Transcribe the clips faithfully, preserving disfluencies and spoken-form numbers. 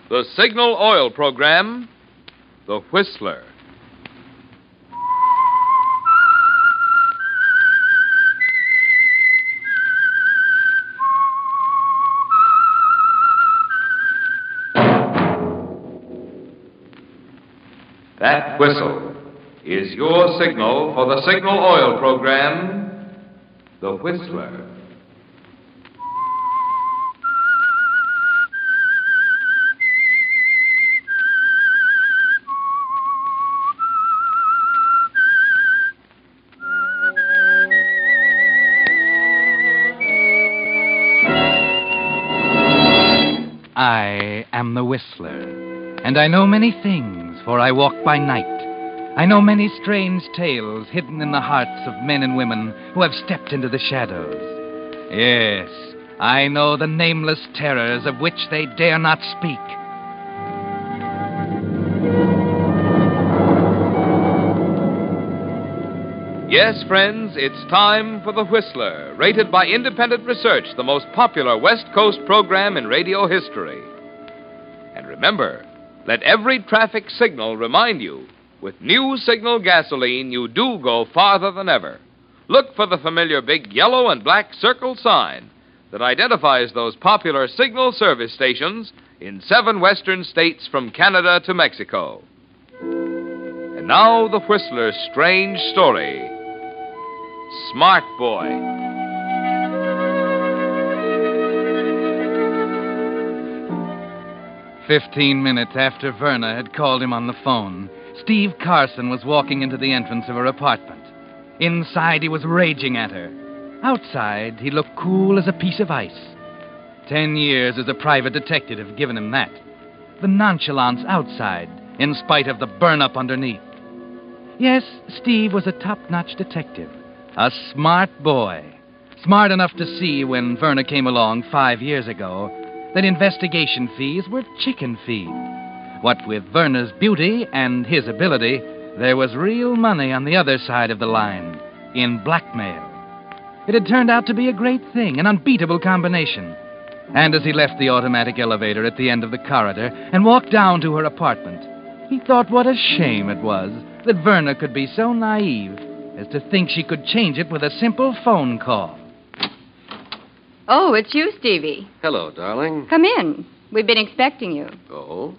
The Signal Oil Program, The Whistler. That whistle is your signal for the Signal Oil Program, The Whistler. I am the Whistler, and I know many things, for I walk by night. I know many strange tales hidden in the hearts of men and women who have stepped into the shadows. Yes, I know the nameless terrors of which they dare not speak. Yes, friends, it's time for The Whistler, rated by independent research the most popular West Coast program in radio history. And remember, let every traffic signal remind you, with new Signal gasoline, you do go farther than ever. Look for the familiar big yellow and black circle sign that identifies those popular Signal service stations in seven western states from Canada to Mexico. And now, The Whistler's strange story. Smart Boy. Fifteen minutes after Verna had called him on the phone, Steve Carson was walking into the entrance of her apartment. Inside, he was raging at her. Outside, he looked cool as a piece of ice. Ten years as a private detective have given him that. The nonchalance outside, in spite of the burn-up underneath. Yes, Steve was a top-notch detective. A smart boy. Smart enough to see, when Verna came along five years ago, that investigation fees were chicken feed. What with Verna's beauty and his ability, there was real money on the other side of the line, in blackmail. It had turned out to be a great thing, an unbeatable combination. And as he left the automatic elevator at the end of the corridor and walked down to her apartment, he thought what a shame it was that Verna could be so naive as to think she could change it with a simple phone call. Oh, it's you, Stevie. Hello, darling. Come in. We've been expecting you. Oh?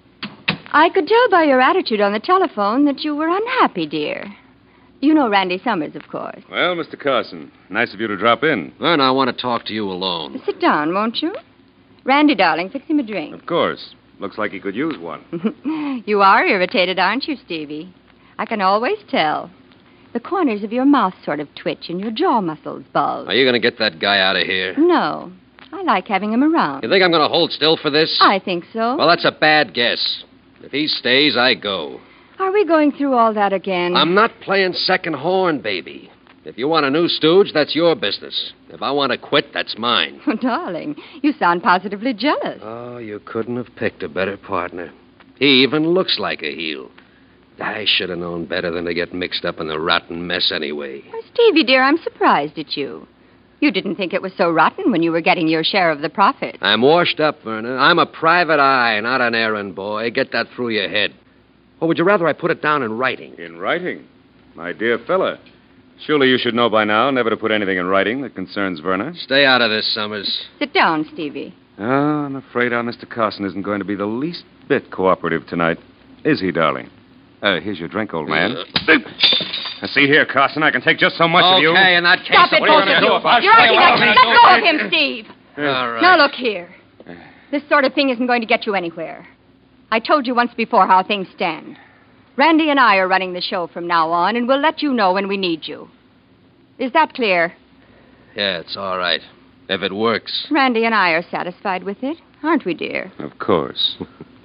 I could tell by your attitude on the telephone that you were unhappy, dear. You know Randy Summers, of course. Well, Mister Carson, nice of you to drop in. Verna, I want to talk to you alone. Sit down, won't you? Randy, darling, fix him a drink. Of course. Looks like he could use one. You are irritated, aren't you, Stevie? I can always tell. The corners of your mouth sort of twitch and your jaw muscles bulge. Are you going to get that guy out of here? No. I like having him around. You think I'm going to hold still for this? I think so. Well, that's a bad guess. If he stays, I go. Are we going through all that again? I'm not playing second horn, baby. If you want a new stooge, that's your business. If I want to quit, that's mine. Oh, darling, you sound positively jealous. Oh, you couldn't have picked a better partner. He even looks like a heel. I should have known better than to get mixed up in the rotten mess anyway. Oh, Stevie, dear, I'm surprised at you. You didn't think it was so rotten when you were getting your share of the profit. I'm washed up, Verna. I'm a private eye, not an errand boy. Get that through your head. Or would you rather I put it down in writing? In writing? My dear fella, surely you should know by now never to put anything in writing that concerns Verna. Stay out of this, Summers. Sit down, Stevie. Oh, I'm afraid our Mister Carson isn't going to be the least bit cooperative tonight. Is he, darling? Uh, here's your drink, old man. Uh, now, see here, Carson, I can take just so much okay, of you. Okay, in that case... Stop it, what are both you of gonna you. do if I You're say acting what like... I'm Let gonna go do? of him, Steve. All right. Now, look here. This sort of thing isn't going to get you anywhere. I told you once before how things stand. Randy and I are running the show from now on, and we'll let you know when we need you. Is that clear? Yeah, it's all right. If it works. Randy and I are satisfied with it, aren't we, dear? Of course.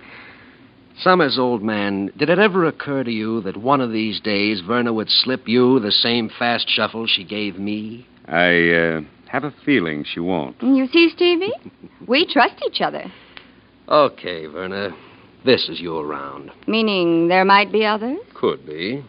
Summers, old man, did it ever occur to you that one of these days Verna would slip you the same fast shuffle she gave me? I uh, have a feeling she won't. You see, Stevie? We trust each other. Okay, Verna. This is your round. Meaning there might be others? Could be.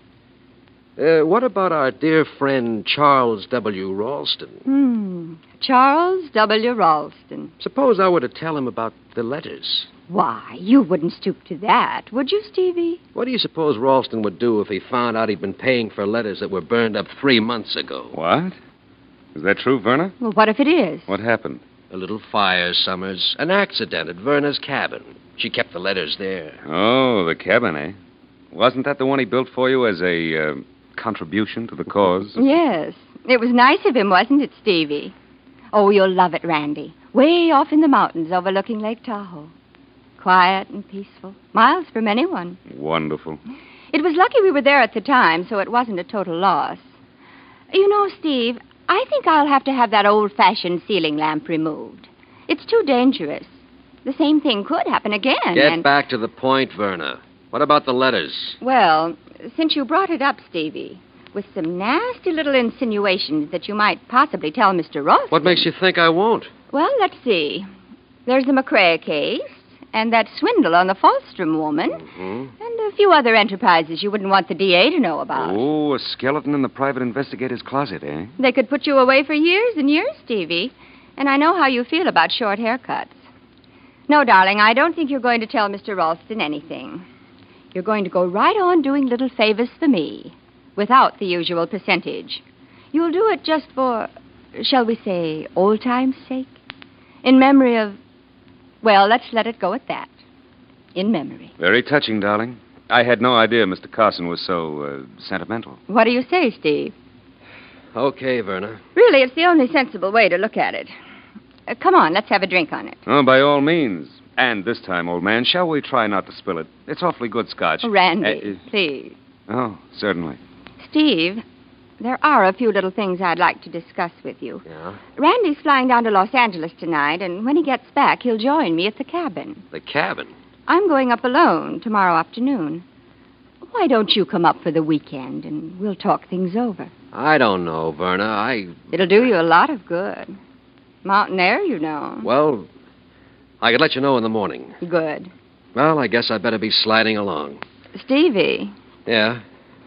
Uh, what about our dear friend Charles W. Ralston? Hmm. Charles W. Ralston. Suppose I were to tell him about the letters. Why, you wouldn't stoop to that, would you, Stevie? What do you suppose Ralston would do if he found out he'd been paying for letters that were burned up three months ago? What? Is that true, Verna? Well, what if it is? What happened? A little fire, Summers. An accident at Verna's cabin. She kept the letters there. Oh, the cabin, eh? Wasn't that the one he built for you as a uh, contribution to the cause? Yes. It was nice of him, wasn't it, Stevie? Oh, you'll love it, Randy. Way off in the mountains overlooking Lake Tahoe. Quiet and peaceful. Miles from anyone. Wonderful. It was lucky we were there at the time, so it wasn't a total loss. You know, Steve, I think I'll have to have that old-fashioned ceiling lamp removed. It's too dangerous. The same thing could happen again. Get and... back to the point, Verna. What about the letters? Well, since you brought it up, Stevie, with some nasty little insinuations that you might possibly tell Mister Ross. What makes you think I won't? Well, let's see. There's the McCrae case, and that swindle on the Falstrom woman, Mm-hmm. and a few other enterprises you wouldn't want the D A to know about. Oh, a skeleton in the private investigator's closet, eh? They could put you away for years and years, Stevie, and I know how you feel about short haircuts. No, darling, I don't think you're going to tell Mister Ralston anything. You're going to go right on doing little favors for me, without the usual percentage. You'll do it just for, shall we say, old time's sake? In memory of, well, let's let it go at that. In memory. Very touching, darling. I had no idea Mister Carson was so uh, sentimental. What do you say, Steve? Okay, Verna. Really, it's the only sensible way to look at it. Uh, come on, let's have a drink on it. Oh, by all means. And this time, old man, shall we try not to spill it? It's awfully good scotch. Oh, Randy, Uh, uh, please. oh, certainly. Steve, there are a few little things I'd like to discuss with you. Yeah? Randy's flying down to Los Angeles tonight, and when he gets back, he'll join me at the cabin. The cabin? I'm going up alone tomorrow afternoon. Why don't you come up for the weekend, and we'll talk things over? I don't know, Verna. I... It'll do you a lot of good. Mountain air, you know. Well, I could let you know in the morning. Good. Well, I guess I better be sliding along. Stevie, Yeah?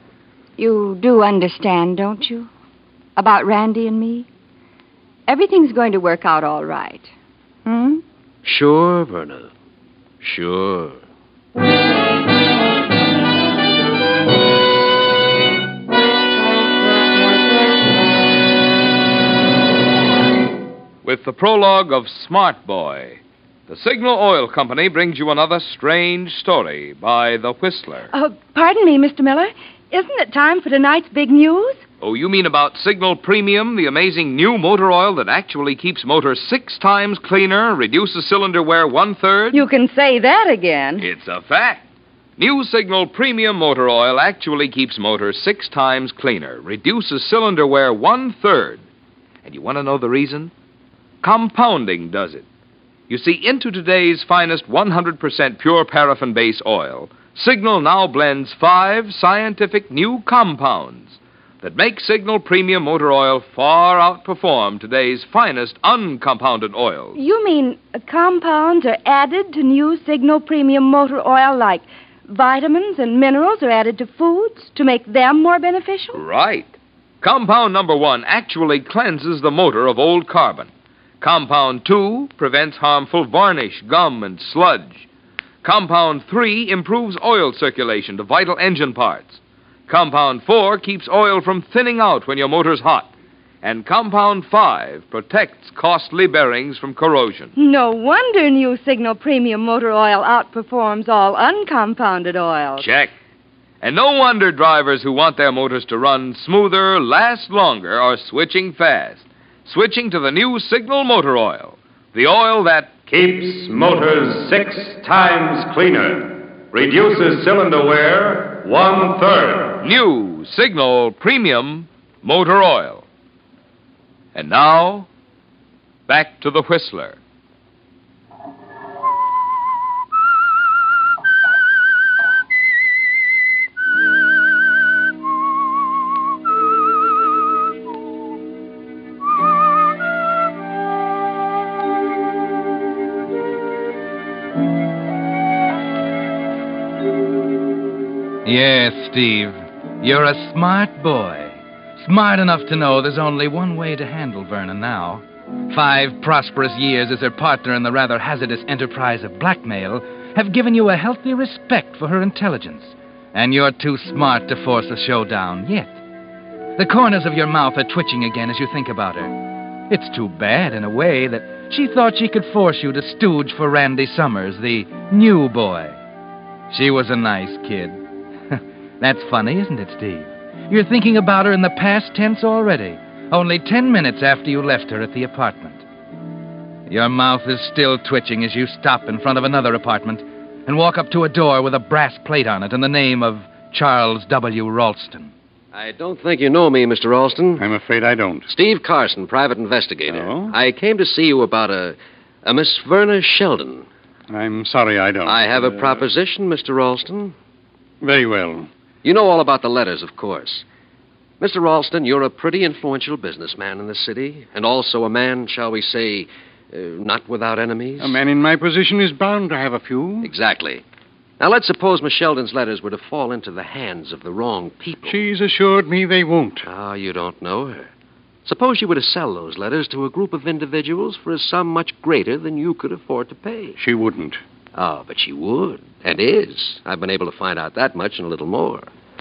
you do understand, don't you? About Randy and me? Everything's going to work out all right. Hmm? Sure, Verna. Sure. With the prologue of Smart Boy, the Signal Oil Company brings you another strange story by The Whistler. Uh, pardon me, Mister Miller. Isn't it time for tonight's big news? Oh, you mean about Signal Premium, the amazing new motor oil that actually keeps motors six times cleaner, reduces cylinder wear one-third? You can say that again. It's a fact. New Signal Premium motor oil actually keeps motors six times cleaner, reduces cylinder wear one-third. And you want to know the reason? Compounding does it. You see, into today's finest one hundred percent pure paraffin base oil, Signal now blends five scientific new compounds that make Signal Premium motor oil far outperform today's finest uncompounded oils. You mean uh, compounds are added to new Signal Premium motor oil like vitamins and minerals are added to foods to make them more beneficial? Right. Compound number one actually cleanses the motor of old carbon. Compound two prevents harmful varnish, gum, and sludge. Compound three improves oil circulation to vital engine parts. Compound four keeps oil from thinning out when your motor's hot. And Compound five protects costly bearings from corrosion. No wonder new Signal Premium motor oil outperforms all uncompounded oils. Check. And no wonder drivers who want their motors to run smoother, last longer, are switching fast. Switching to the new Signal motor oil. The oil that keeps motors six times cleaner, reduces cylinder wear one-third. New Signal Premium motor oil. And now, back to the Whistler. Yes, Steve. You're a smart boy. Smart enough to know there's only one way to handle Verna now. Five prosperous years as her partner in the rather hazardous enterprise of blackmail have given you a healthy respect for her intelligence, and you're too smart to force a showdown yet. The corners of your mouth are twitching again as you think about her. It's too bad, in a way, that she thought she could force you to stooge for Randy Summers, the new boy. She was a nice kid. That's funny, isn't it, Steve? You're thinking about her in the past tense already, only ten minutes after you left her at the apartment. Your mouth is still twitching as you stop in front of another apartment and walk up to a door with a brass plate on it and the name of Charles W. Ralston. I don't think you know me, Mister Ralston. I'm afraid I don't. Steve Carson, private investigator. Oh? I came to see you about a, a Miss Verna Sheldon. I'm sorry I don't. I have a Uh, proposition, Mister Ralston. Very well. You know all about the letters, of course. Mister Ralston, you're a pretty influential businessman in the city, and also a man, shall we say, uh, not without enemies. A man in my position is bound to have a few. Exactly. Now, let's suppose Miss Sheldon's letters were to fall into the hands of the wrong people. She's assured me they won't. Ah, you don't know her. Suppose you were to sell those letters to a group of individuals for a sum much greater than you could afford to pay. She wouldn't. Oh, but she would, and is. I've been able to find out that much and a little more.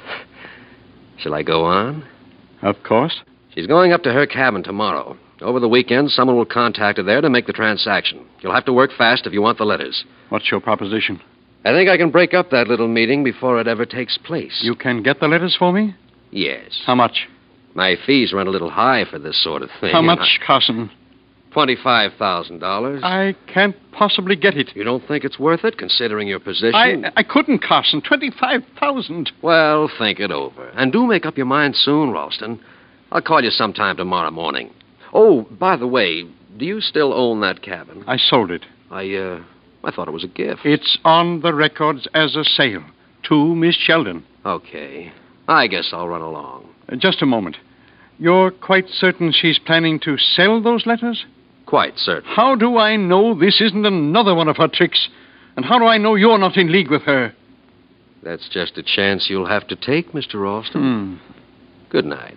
Shall I go on? Of course. She's going up to her cabin tomorrow. Over the weekend, someone will contact her there to make the transaction. You'll have to work fast if you want the letters. What's your proposition? I think I can break up that little meeting before it ever takes place. You can get the letters for me? Yes. How much? My fees run a little high for this sort of thing. How and much, Carson? Twenty-five thousand dollars. I can't possibly get it. You don't think it's worth it, considering your position? I I couldn't, Carson. Twenty-five thousand. Well, think it over. And do make up your mind soon, Ralston. I'll call you sometime tomorrow morning. Oh, by the way, do you still own that cabin? I sold it. I, uh, I thought it was a gift. It's on the records as a sale to Miss Sheldon. Okay. I guess I'll run along. Uh, just a moment. You're quite certain she's planning to sell those letters? Quite certain. How do I know this isn't another one of her tricks? And how do I know you're not in league with her? That's just a chance you'll have to take, Mister Ralston. Hmm. Good night.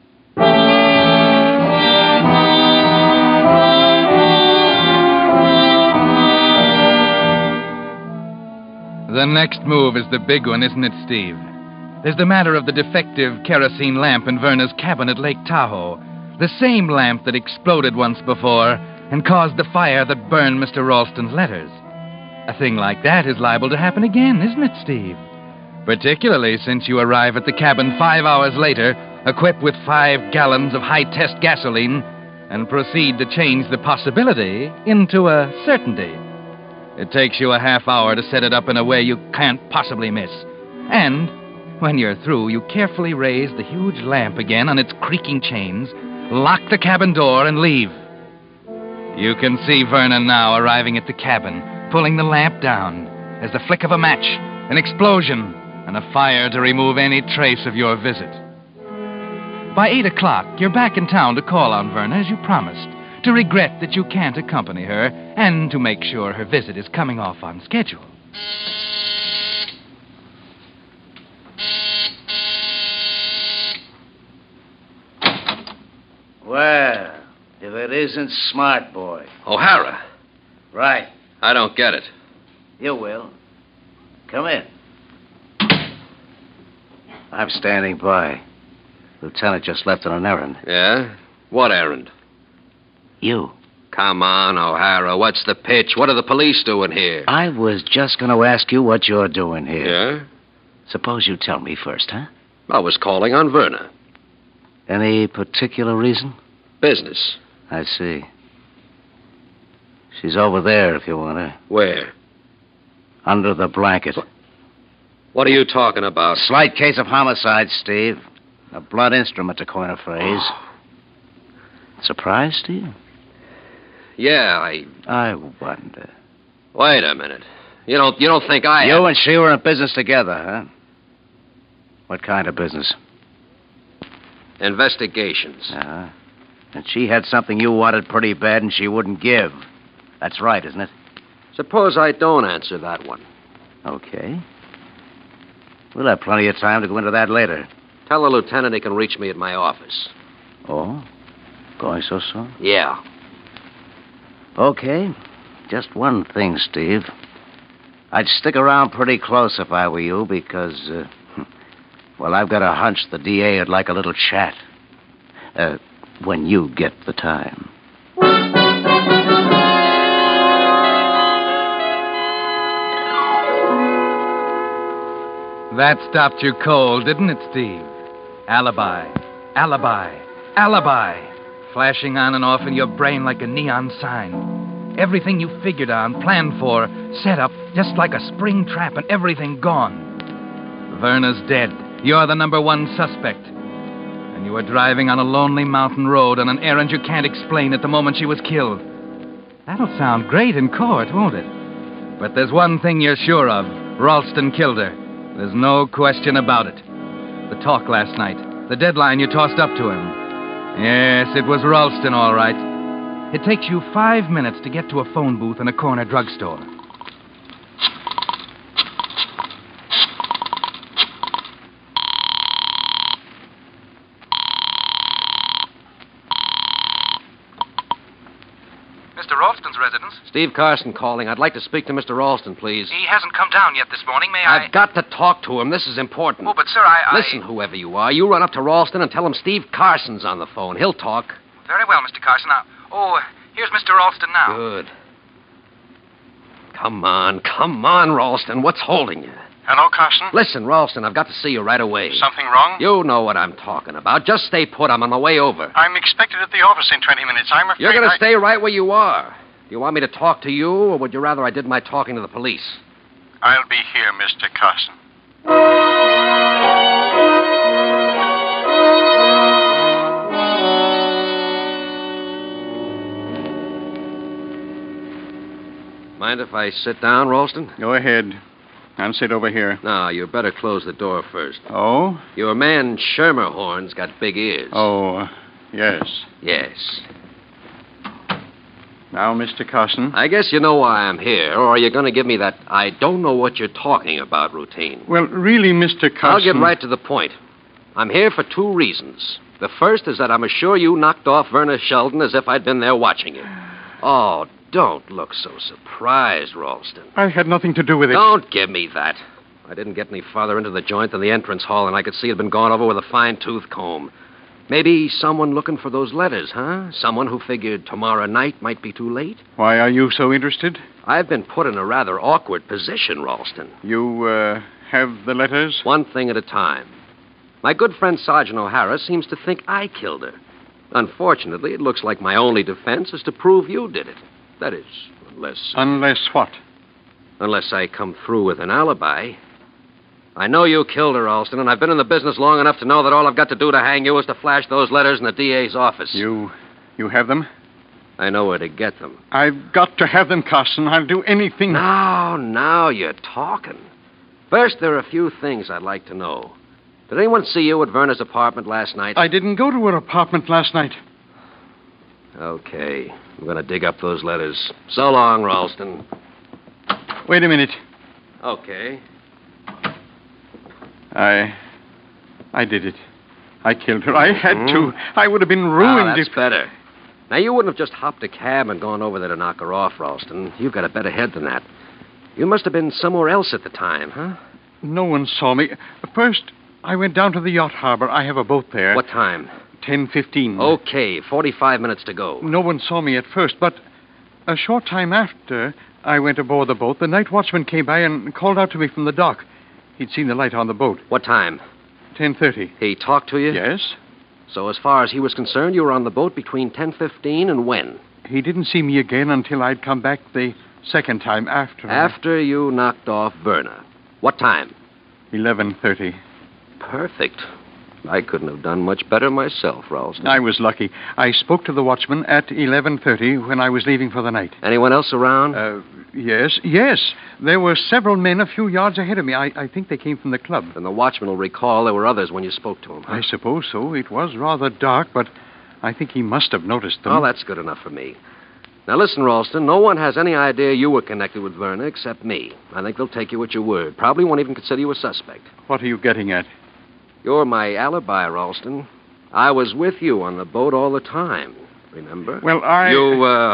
The next move is the big one, isn't it, Steve? There's the matter of the defective kerosene lamp in Verna's cabin at Lake Tahoe. The same lamp that exploded once before and caused the fire that burned Mister Ralston's letters. A thing like that is liable to happen again, isn't it, Steve? Particularly since you arrive at the cabin five hours later, equipped with five gallons of high-test gasoline, and proceed to change the possibility into a certainty. It takes you a half hour to set it up in a way you can't possibly miss. And when you're through, you carefully raise the huge lamp again on its creaking chains, lock the cabin door, and leave. You can see Verna now arriving at the cabin, pulling the lamp down. There's the flick of a match, an explosion, and a fire to remove any trace of your visit. By eight o'clock, you're back in town to call on Verna as you promised, to regret that you can't accompany her, and to make sure her visit is coming off on schedule. Well, if it isn't Smart Boy. O'Hara. Right. I don't get it. You will. Come in. I'm standing by. Lieutenant just left on an errand. Yeah? What errand? You. Come on, O'Hara. What's the pitch? What are the police doing here? I was just going to ask you what you're doing here. Yeah? Suppose you tell me first, huh? I was calling on Verna. Any particular reason? Business. I see. She's over there if you want her. Where? Under the blanket. What are you talking about? Slight case of homicide, Steve. A blunt instrument, to coin a phrase. Oh. Surprised, Steve? Yeah, I... I wonder. Wait a minute. You don't you don't think I... You have... and she were in business together, huh? What kind of business? Investigations. Uh-huh. And she had something you wanted pretty bad and she wouldn't give. That's right, isn't it? Suppose I don't answer that one. Okay. We'll have plenty of time to go into that later. Tell the lieutenant he can reach me at my office. Oh? Going so soon? Yeah. Okay. Just one thing, Steve. I'd stick around pretty close if I were you because, uh, well, I've got a hunch the D A would like a little chat. Uh, when you get the time. That stopped you cold, didn't it, Steve? Alibi, alibi, alibi. Flashing on and off in your brain like a neon sign. Everything you figured on, planned for, set up, just like a spring trap, and everything gone. Verna's dead. You're the number one suspect. And you were driving on a lonely mountain road on an errand you can't explain at the moment she was killed. That'll sound great in court, won't it? But there's one thing you're sure of. Ralston killed her. There's no question about it. The talk last night, the deadline you tossed up to him. Yes, it was Ralston, all right. It takes you five minutes to get to a phone booth in a corner drugstore. Mister Ralston's residence? Steve Carson calling. I'd like to speak to Mister Ralston, please. He hasn't come down yet this morning. May I... I've got to talk to him. This is important. Oh, but, sir, I... I... Listen, whoever you are, you run up to Ralston and tell him Steve Carson's on the phone. He'll talk. Very well, Mister Carson. Now, oh, here's Mister Ralston now. Good. Come on, come on, Ralston. What's holding you? Hello, Carson? Listen, Ralston, I've got to see you right away. Something wrong? You know what I'm talking about. Just stay put. I'm on my way over. I'm expected at the office in twenty minutes. I'm afraid You're going to I... stay right where you are. Do you want me to talk to you, or would you rather I did my talking to the police? I'll be here, Mister Carson. Mind if I sit down, Ralston? Go ahead. I'll sit over here. No, you better close the door first. Oh? Your man Schermerhorn's got big ears. Oh, yes. Yes. Now, Mister Carson. I guess you know why I'm here, or are you going to give me that I don't know what you're talking about routine? Well, really, Mister Carson... I'll get right to the point. I'm here for two reasons. The first is that I'm sure you knocked off Verna Sheldon as if I'd been there watching you. Oh, don't look so surprised, Ralston. I had nothing to do with it. Don't give me that. I didn't get any farther into the joint than the entrance hall, and I could see it had been gone over with a fine-tooth comb. Maybe someone looking for those letters, huh? Someone who figured tomorrow night might be too late? Why are you so interested? I've been put in a rather awkward position, Ralston. You, uh, have the letters? One thing at a time. My good friend Sergeant O'Hara seems to think I killed her. Unfortunately, it looks like my only defense is to prove you did it. That is, unless... Unless what? Unless I come through with an alibi. I know you killed her, Ralston, and I've been in the business long enough to know that all I've got to do to hang you is to flash those letters in the D A's office. You... you have them? I know where to get them. I've got to have them, Carson. I'll do anything... Now, now you're talking. First, there are a few things I'd like to know. Did anyone see you at Verna's apartment last night? I didn't go to her apartment last night. Okay. I'm going to dig up those letters. So long, Ralston. Wait a minute. Okay. I... I did it. I killed her. I had Mm-hmm. to. I would have been ruined Ah, that's if... better. Now, you wouldn't have just hopped a cab and gone over there to knock her off, Ralston. You've got a better head than that. You must have been somewhere else at the time, huh? No one saw me. First, I went down to the yacht harbor. I have a boat there. What time? ten fifteen. Okay, forty-five minutes to go. No one saw me at first, but a short time after I went aboard the boat, the night watchman came by and called out to me from the dock. He'd seen the light on the boat. What time? ten thirty. He talked to you? Yes. So as far as he was concerned, you were on the boat between ten fifteen and when? He didn't see me again until I'd come back the second time after. After you knocked off Verna. What time? eleven thirty. Perfect. I couldn't have done much better myself, Ralston. I was lucky. I spoke to the watchman at eleven thirty when I was leaving for the night. Anyone else around? Uh, yes, yes. There were several men a few yards ahead of me. I, I think they came from the club. Then the watchman will recall there were others when you spoke to him. Huh? I suppose so. It was rather dark, but I think he must have noticed them. Oh, that's good enough for me. Now, listen, Ralston, no one has any idea you were connected with Verna except me. I think they'll take you at your word. Probably won't even consider you a suspect. What are you getting at? You're my alibi, Ralston. I was with you on the boat all the time, remember? Well, I... You, uh,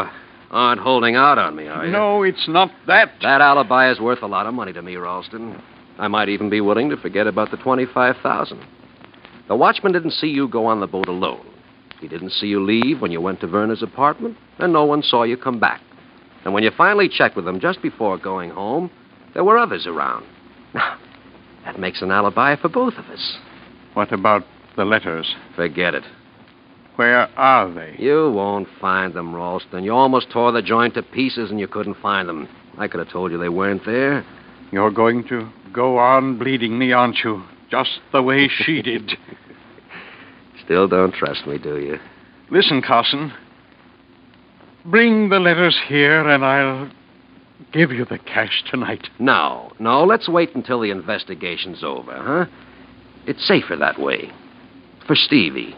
aren't holding out on me, are you? No, it's not that. That alibi is worth a lot of money to me, Ralston. I might even be willing to forget about the twenty-five thousand dollars. The watchman didn't see you go on the boat alone. He didn't see you leave when you went to Werner's apartment, and no one saw you come back. And when you finally checked with him just before going home, there were others around. Now, that makes an alibi for both of us. What about the letters? Forget it. Where are they? You won't find them, Ralston. You almost tore the joint to pieces and you couldn't find them. I could have told you they weren't there. You're going to go on bleeding me, aren't you? Just the way she did. Still don't trust me, do you? Listen, Carson. Bring the letters here and I'll give you the cash tonight. No, no, let's wait until the investigation's over, huh? It's safer that way. For Stevie.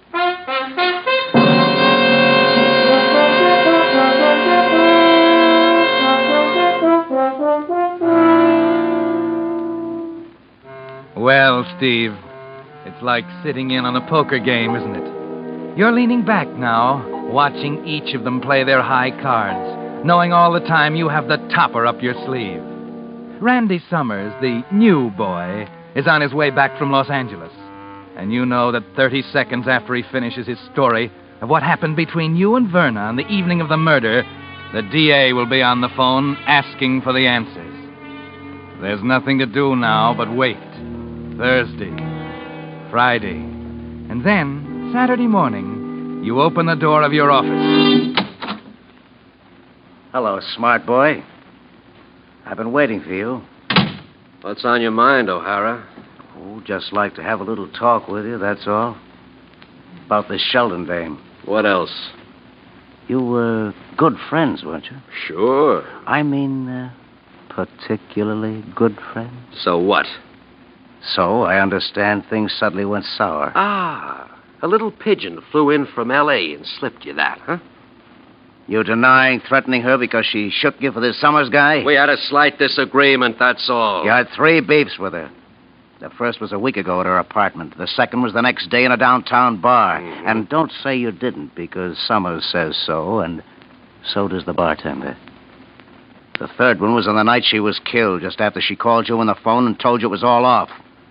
Well, Steve, it's like sitting in on a poker game, isn't it? You're leaning back now, watching each of them play their high cards, knowing all the time you have the topper up your sleeve. Randy Summers, the new boy, is on his way back from Los Angeles. And you know that thirty seconds after he finishes his story of what happened between you and Verna on the evening of the murder, the D A will be on the phone asking for the answers. There's nothing to do now but wait. Thursday, Friday, and then, Saturday morning, you open the door of your office. Hello, smart boy. I've been waiting for you. What's on your mind, O'Hara? Oh, just like to have a little talk with you, that's all. About this Sheldon dame. What else? You were good friends, weren't you? Sure. I mean, uh, particularly good friends. So what? So, I understand things suddenly went sour. Ah, a little pigeon flew in from L A and slipped you that, huh? You denying threatening her because she shook you for this Summers guy? We had a slight disagreement, that's all. You had three beefs with her. The first was a week ago at her apartment. The second was the next day in a downtown bar. Mm-hmm. And don't say you didn't, because Summers says so, and so does the bartender. The third one was on the night she was killed, just after she called you on the phone and told you it was all off.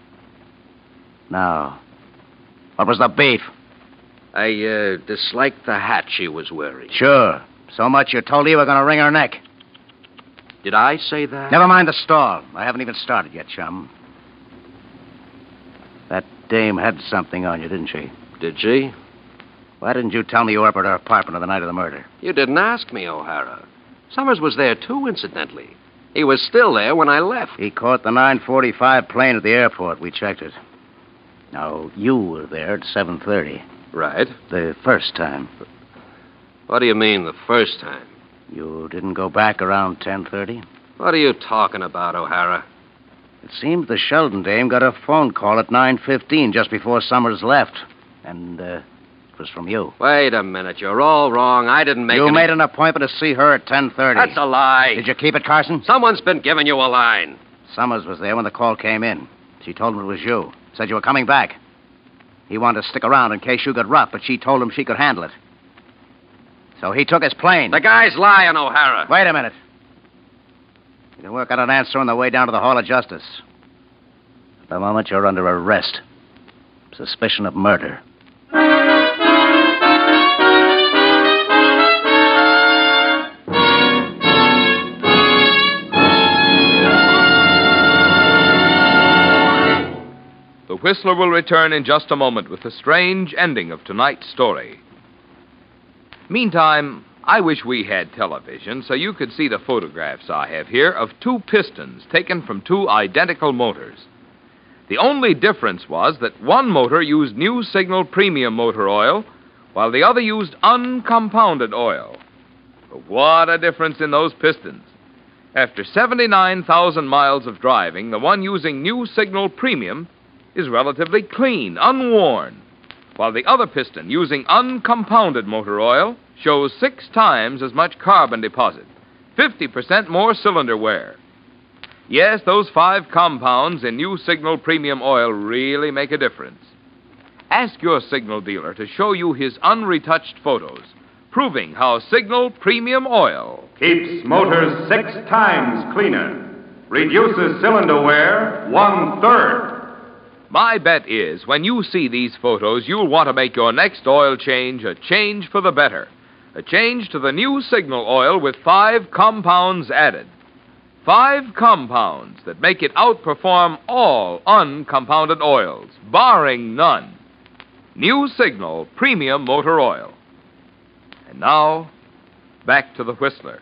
Now, what was the beef? I, uh, disliked the hat she was wearing. Sure. So much you told her you were going to wring her neck. Did I say that? Never mind the stall. I haven't even started yet, chum. That dame had something on you, didn't she? Did she? Why didn't you tell me you were up at her apartment on the night of the murder? You didn't ask me, O'Hara. Summers was there, too, incidentally. He was still there when I left. He caught the nine forty-five plane at the airport. We checked it. Now, you were there at seven thirty. Right. The first time. What do you mean, the first time? You didn't go back around ten thirty? What are you talking about, O'Hara? It seems the Sheldon dame got a phone call at nine fifteen, just before Summers left. And, uh, it was from you. Wait a minute. You're all wrong. I didn't make You any... made an appointment to see her at ten thirty. That's a lie. Did you keep it, Carson? Someone's been giving you a line. Summers was there when the call came in. She told him it was you. Said you were coming back. He wanted to stick around in case you got rough, but she told him she could handle it. So he took his plane. The guy's lying, O'Hara. Wait a minute. You can work out an answer on the way down to the Hall of Justice. At the moment, you're under arrest. Suspicion of murder. The Whistler will return in just a moment with the strange ending of tonight's story. Meantime, I wish we had television so you could see the photographs I have here of two pistons taken from two identical motors. The only difference was that one motor used New Signal Premium Motor Oil, while the other used uncompounded oil. But what a difference in those pistons. After seventy-nine thousand miles of driving, the one using New Signal Premium is relatively clean, unworn, while the other piston, using uncompounded motor oil, shows six times as much carbon deposit, fifty percent more cylinder wear. Yes, those five compounds in New Signal Premium Oil really make a difference. Ask your signal dealer to show you his unretouched photos, proving how Signal Premium Oil Keeps motors six times cleaner. Reduces cylinder wear one-third. My bet is when you see these photos, you'll want to make your next oil change a change for the better. A change to the new Signal oil with five compounds added. Five compounds that make it outperform all uncompounded oils, barring none. New Signal Premium Motor Oil. And now, back to the Whistler.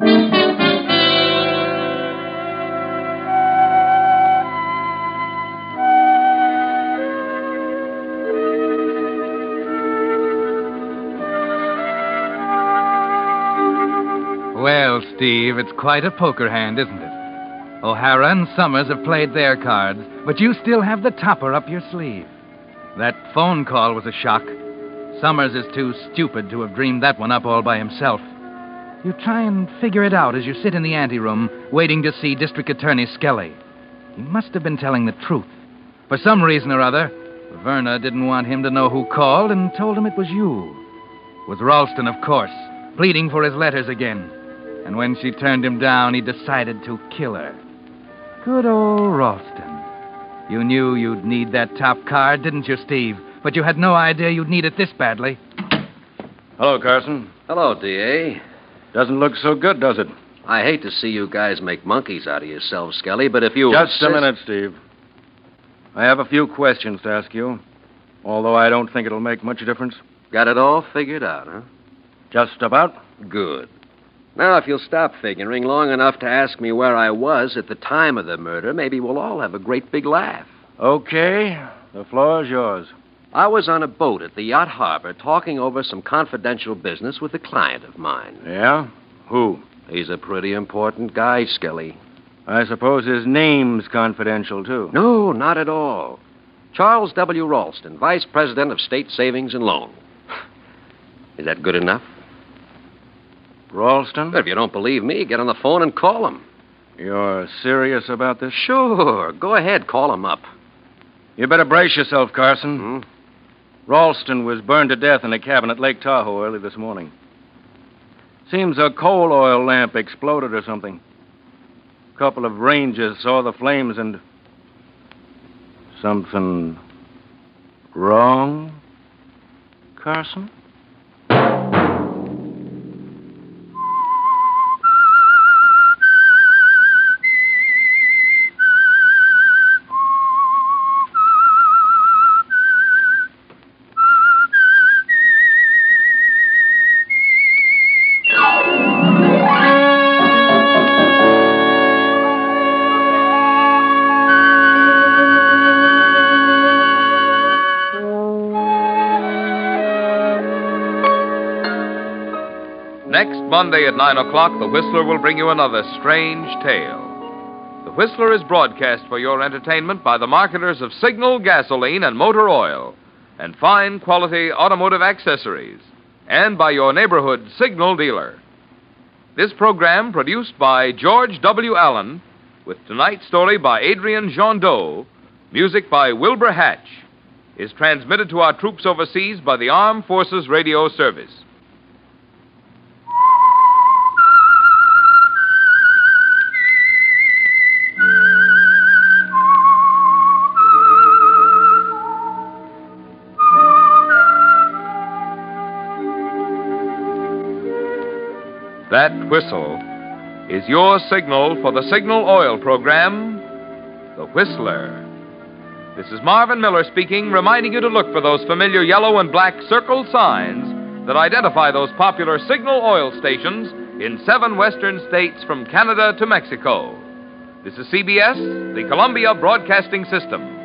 Well, Steve, it's quite a poker hand, isn't it? O'Hara and Summers have played their cards, but you still have the topper up your sleeve. That phone call was a shock. Summers is too stupid to have dreamed that one up all by himself. You try and figure it out as you sit in the anteroom, waiting to see District Attorney Skelly. He must have been telling the truth. For some reason or other, Verna didn't want him to know who called and told him it was you. It was Ralston, of course, pleading for his letters again. And when she turned him down, he decided to kill her. Good old Ralston. You knew you'd need that top card, didn't you, Steve? But you had no idea you'd need it this badly. Hello, Carson. Hello, D A. Doesn't look so good, does it? I hate to see you guys make monkeys out of yourselves, Skelly, but if you... Just insist... a minute, Steve. I have a few questions to ask you, although I don't think it'll make much difference. Got it all figured out, huh? Just about. Good. Now, if you'll stop figuring long enough to ask me where I was at the time of the murder, maybe we'll all have a great big laugh. Okay. The floor is yours. I was on a boat at the Yacht Harbor talking over some confidential business with a client of mine. Yeah? Who? He's a pretty important guy, Skelly. I suppose his name's confidential, too. No, not at all. Charles W. Ralston, Vice President of State Savings and Loan. Is that good enough? Ralston? But if you don't believe me, get on the phone and call him. You're serious about this? Sure. Go ahead, call him up. You better brace yourself, Carson. Hmm? Ralston was burned to death in a cabin at Lake Tahoe early this morning. Seems a coal oil lamp exploded or something. A couple of rangers saw the flames and... Something wrong, Carson? Next Monday at nine o'clock, The Whistler will bring you another strange tale. The Whistler is broadcast for your entertainment by the marketers of Signal gasoline and motor oil and fine quality automotive accessories, and by your neighborhood Signal dealer. This program, produced by George W. Allen, with tonight's story by Adrian Jondeau, music by Wilbur Hatch, is transmitted to our troops overseas by the Armed Forces Radio Service. That whistle is your signal for the Signal Oil program, The Whistler. This is Marvin Miller speaking, reminding you to look for those familiar yellow and black circle signs that identify those popular Signal Oil stations in seven western states from Canada to Mexico. This is C B S, the Columbia Broadcasting System.